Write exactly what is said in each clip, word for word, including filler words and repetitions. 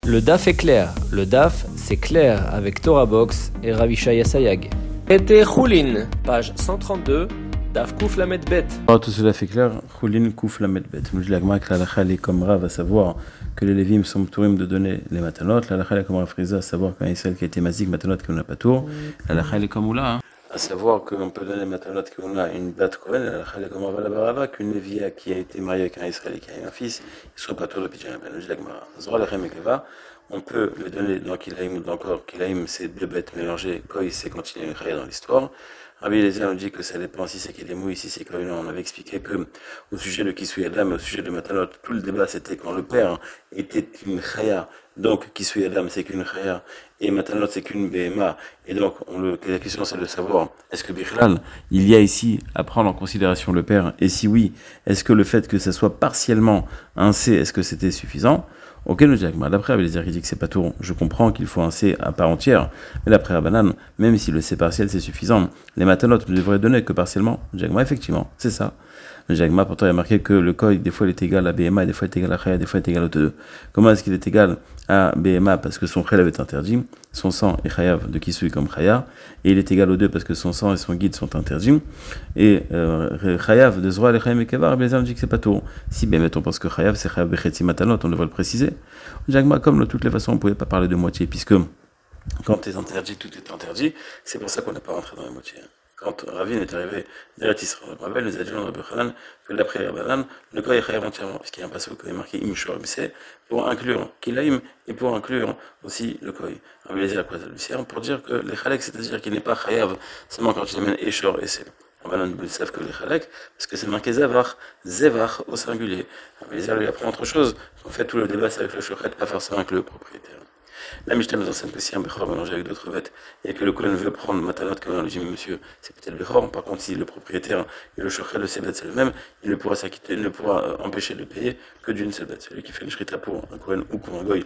Le D A F est clair. Le D A F, c'est clair avec Torah Box et Ravishaya Sayag. Été Choulin, page cent trente-deux, D A F Kouf Lamed Bet. Alors, tout cela fait clair, Choulin Kouf Lamed Bet. Je l'agma que l'alacha est comme Rav, à savoir que les Lévim sont tourim de donner les matanot. L'alacha est comme Rav Friza, à savoir qu'un Israël qui a été mazik matanot qu'on n'a pas tour. L'alacha est comme Oula, à savoir qu'on peut donner matanot qu'on a une bat Kohen. L'alacha est comme Rav Alabarava, qu'une Lévia qui a été mariée avec un Israël et qui a eu un fils, il ne sera pas tour de Pidjan. Je l'agma. Zora Lachem et Keva. On peut le donner dans Kilaïm ou dans Kor. Kilaïm, c'est deux bêtes mélangées. Koi, c'est quand il y a une chaya dans l'histoire. Rabbi Eliezer nous dit que ça dépend si c'est Kilemou, ici c'est Koi. On avait expliqué que, au sujet de Kisui Adam, au sujet de Matanot, tout le débat c'était quand le père était une chaya. Donc, Kisui Adam, c'est qu'une chaya. Et Matanot, c'est qu'une Behema. Et donc, on le, la question c'est de savoir, est-ce que Bichlal, il y a ici à prendre en considération le père? Et si oui, est-ce que le fait que ça soit partiellement un C, est-ce que c'était suffisant? Ok, nous disons, d'après Abelazar qui dit que c'est pas tout, je comprends qu'il faut un C à part entière, mais d'après Rabbanan, même si le C partiel c'est suffisant, les matanot ne devraient donner que partiellement. Jagma, effectivement, c'est ça. Le Jagma, pourtant, il y a marqué que le Koi, des fois, il est égal à B M A, des fois, il est égal à Chaya, des fois, il est égal à T deux. Comment est-ce qu'il est égal à B M A? Parce que son Chelav est interdit, son sang est Chayav de Kisui comme Chaya, et il est égal aux deux parce que son sang et son guide sont interdits, et euh, Chayav de Zroa, les Chayam et Kevar, Abelazar dit que c'est pas tout. Si, bien, on pense que Chayav, c'est Chayav Bechetzi Matanot, on devrait le préciser. Jagma, comme de toutes les façons, on ne pouvait pas parler de moitié, puisque quand tu es interdit, tout est interdit, c'est pour ça qu'on n'est pas rentré dans la moitié. Quand Ravine est arrivé derrière Israël, Rabel nous a dit dans Rabbi Hanan que d'après Rabbanan, le Koi est chayav entièrement, puisqu'il y a un passage qui est marqué Im Shor, c'est pour inclure Kilaim et pour inclure aussi le Koi. Rabbi Eliezer a pour dire que les Chalek, c'est-à-dire qu'il n'est pas chayav seulement quand il amène Eshor et c'est. Rabbanan ne savent que les Chalek, parce que c'est marqué Zavach, Zevach au singulier. Rabbi Eliezer lui apprend autre chose. En fait, tout le débat c'est avec le Shochet, pas forcément avec le propriétaire. La Mishnah nous enseigne que si un Bechor mélangé avec d'autres bêtes et que le Kohen veut prendre Matanot comme on lui dit, mais monsieur, c'est peut-être Bechor. Par contre, si le propriétaire et le Shochet de ces bêtes c'est le même, il ne pourra s'acquitter, il ne pourra empêcher de payer que d'une seule bête. Celui qui fait une shrita pour un Kohen ou pour un Goy,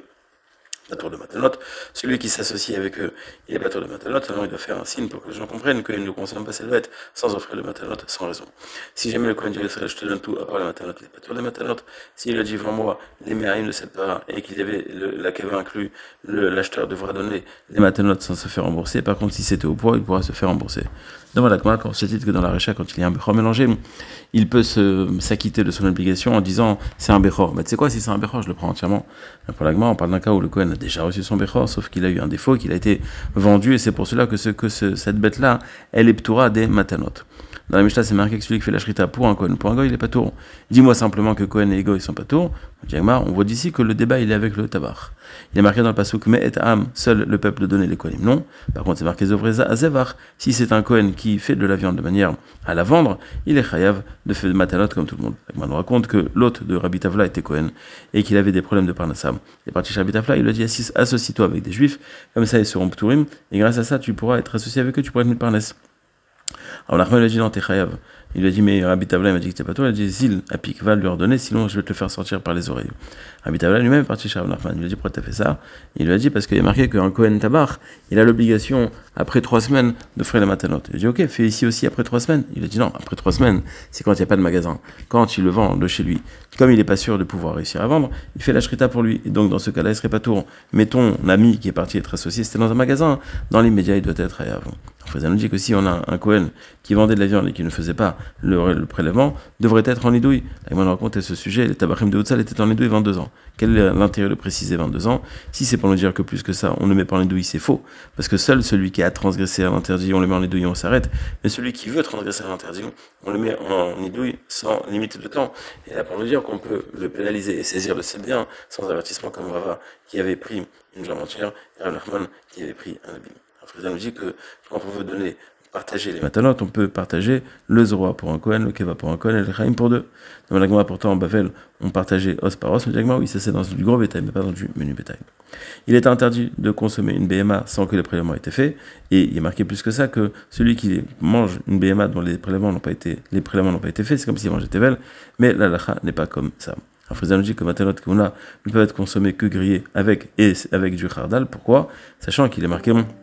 la tour de Matanot, celui qui s'associe avec eux, il n'est pas tour de Matanot, alors il doit faire un signe pour que les gens comprennent qu'il ne consomme pas cette bête sans offrir le Matanot, sans raison. Si jamais le Kohen dit, je te donne tout à part le Matanot, il n'est pas tour de Matanot. S'il a dit, vends-moi les méhaïm de cette part et qu'il y avait le, la keva inclus, l'acheteur devra donner les Matanot sans se faire rembourser. Par contre, si c'était au poids, il pourra se faire rembourser. Dans la Gemara, quand on se dit que dans la Recha, quand il y a un Bechor mélangé, il peut se, s'acquitter de son obligation en disant c'est un Bechor. Mais tu sais quoi, si c'est un Bechor, je le prends entièrement. Pour la Gemara, on parle d'un cas où le Kohen a déjà reçu son Bechor, sauf qu'il a eu un défaut, qu'il a été vendu, et c'est pour cela que, ce, que ce, cette bête-là, elle est ptoura des Matanot. Dans la Mishnah, c'est marqué que celui qui fait la shrita pour un Kohen, pour un Goy, il n'est pas tour. Dis-moi simplement que Kohen et Goy sont pas tour. On voit d'ici que le débat, il est avec le tabar. Il est marqué dans le pasuk, mais et am, seul le peuple donnait les Kohenim. Non. Par contre, c'est marqué Zovreza Azevach. Si c'est un Kohen qui fait de la viande de manière à la vendre, il est chayav de faire de matanot comme tout le monde. On nous raconte que l'hôte de Rabbi Tavla était Kohen et qu'il avait des problèmes de parnassam. Il est parti chez Rabbi Tavla, il lui a dit associe-toi avec des juifs, comme ça ils seront pturim, et grâce à ça tu pourras être associé avec eux, tu pourras être mis de parnasse. Alors Nachman lui a dit non, t'es chayav. Il lui a dit mais Rabbi Tavla il m'a dit que t'es pas toi. Il a dit Zil Apik va lui ordonner, sinon je vais te le faire sortir par les oreilles. Rabbi Tavla lui-même est parti chez Rabbi Nachman. Il lui a dit pourquoi t'as fait ça? Il lui a dit parce qu'il est marqué qu'un Kohen Tabar il a l'obligation après trois semaines d'offrir les matanot. Il a dit ok, fais ici aussi après trois semaines. Il a dit non, après trois semaines c'est quand il n'y a pas de magasin, quand il le vend de chez lui. Comme il n'est pas sûr de pouvoir réussir à vendre, il fait la shrita pour lui. Et donc dans ce cas-là il serait pas tour. Mais ton ami qui est parti être associé, c'était dans un magasin. Dans l'immédiat il doit être chayav. On nous dit que si on a un Kohen qui vendait de la viande et qui ne faisait pas le, le prélèvement, devrait être en nidouille. Là, on raconte ce sujet, les tabachim de Houtzal étaient en nidouille vingt-deux ans. Quel est l'intérêt de préciser vingt-deux ans? Si c'est pour nous dire que plus que ça, on ne met pas en nidouille, c'est faux. Parce que seul celui qui a transgressé à l'interdit, on le met en nidouille et on s'arrête. Mais celui qui veut transgresser à l'interdit, on le met en nidouille sans limite de temps. Et là, pour nous dire qu'on peut le pénaliser et saisir de ses biens sans avertissement comme Rava qui avait pris une jambe entière et Rav Nachman qui avait pris un habit. Ça nous dit que quand on veut donner, partager les matanot, on peut partager le zroa pour un Kohen, le keva pour un Kohen et le chaim pour deux. Dans la Gemara, pourtant, en Bavel, on partageait os par os, mais la Gemara, oui, ça c'est dans du gros bétail, mais pas dans du menu bétail. Il est interdit de consommer une B M A sans que les prélèvements aient été faits, et il est marqué plus que ça que celui qui mange une B M A dont les prélèvements n'ont pas été, les prélèvements n'ont pas été faits, c'est comme s'il mangeait tevel, mais la lacha n'est pas comme ça. Alors, Frisal nous dit que matanot qu'on a ne peut être consommé que grillé avec, et avec du khardal. Pourquoi? Sachant qu'il est marqué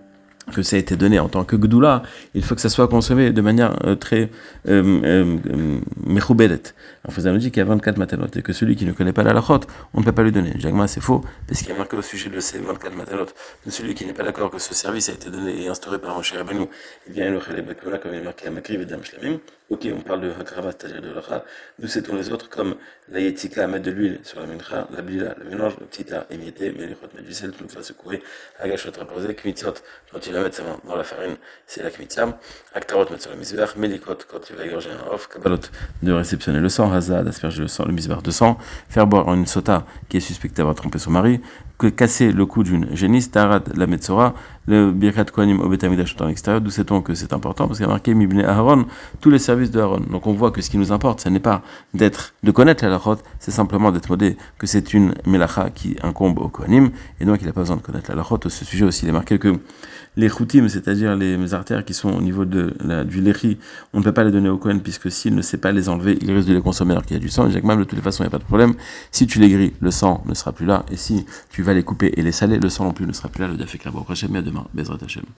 que ça a été donné en tant que gdoula, il faut que ça soit consommé de manière euh, très mechoubelet. Euh, euh, nous dit qu'il y a vingt-quatre matanot et que celui qui ne connaît pas la halachot, on ne peut pas lui donner. Jagma, c'est faux, parce qu'il y a marqué au sujet de ces vingt-quatre matanot, de celui qui n'est pas d'accord que ce service a été donné et instauré par Moshe Rabbeinu, eh bien, le Chaleb Bakuna, comme il est marqué à Makriv et Dam Shlamim. Ok, on parle de Hakrava, c'est-à-dire de l'Acha. Nous citons les autres comme la Yetzika, mettre de l'huile sur la mincha, la blila, le mélange, le ptita, émietté, melichot, mettre du sel, tout le faire secouer, agachot, reposer, kmitzot, quand il va mettre sa main dans la farine, c'est la kmitza, aktarot, mettre sur le misbech, melikot, quand il va égorger un off, kabalot, de réceptionner le sang, hazad, d'asperger le sang, le misbech de sang, faire boire une sota qui est suspectée d'avoir trompé son mari, que casser le cou d'une génisse, tarat, la metzora, le birkat kohanim au betamidash en extérieur, d'où sait-on que c'est important, parce qu'il y a marqué mibne Aaron, tous les services de Aaron. Donc on voit que ce qui nous importe, ce n'est pas d'être, de connaître la halachot, c'est simplement d'être modé, que c'est une melacha qui incombe au kohanim, et donc il n'a pas besoin de connaître la halachot. À ce sujet aussi, il est marqué que les choutim, c'est-à-dire les artères qui sont au niveau de la, du lechi, on ne peut pas les donner au kohen, puisque s'il ne sait pas les enlever, il risque de les consommer alors qu'il y a du sang. Et Jacques, même de toutes les façons, il n'y a pas de problème. Si tu les grilles, le sang ne sera plus là, et si tu vas les couper et les saler, le sang non plus ne sera plus là. Le daf est clair. Bon, prochain, mais à demain. Bezrat Hashem.